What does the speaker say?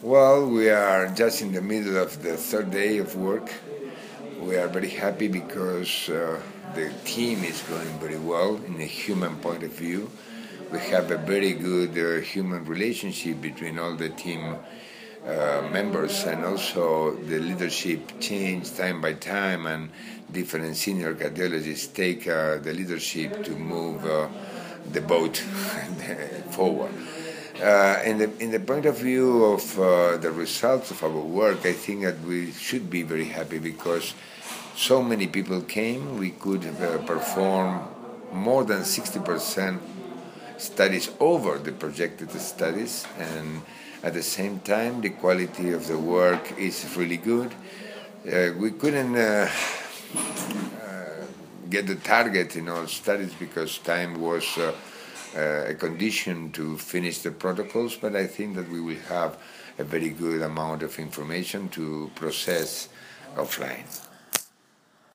Well, we are just in the middle of the third day of work. We are very happy because the team is going very well in a human point of view. We have a very good human relationship between all the team members, and also the leadership change time by time, and different senior cardiologists take the leadership to move the boat forward. In the point of view of the results of our work, I think that we should be very happy because so many people came. We could perform more than 60% studies over the projected studies, and at the same time the quality of the work is really good. We couldn't get the target in all studies because time was a condition to finish the protocols, but I think that we will have a very good amount of information to process offline.